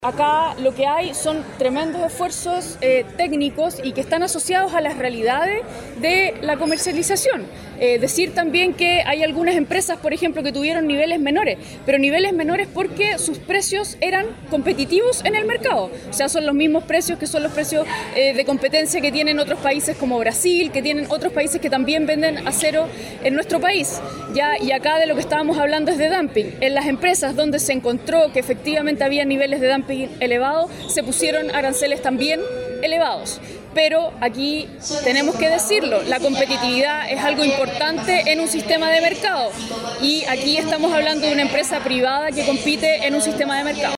Acá lo que hay son tremendos esfuerzos técnicos y que están asociados a las realidades de la comercialización. Decir también que hay algunas empresas, por ejemplo, que tuvieron niveles menores, pero niveles menores porque sus precios eran competitivos en el mercado. O sea, son los mismos precios que son los precios de competencia que tienen otros países como Brasil, que tienen otros países que también venden acero en nuestro país. Y acá de lo que estábamos hablando es de dumping. En las empresas donde se encontró que efectivamente había niveles de dumping elevados, se pusieron aranceles también elevados. Pero aquí tenemos que decirlo, la competitividad es algo importante en un sistema de mercado y aquí estamos hablando de una empresa privada que compite en un sistema de mercado.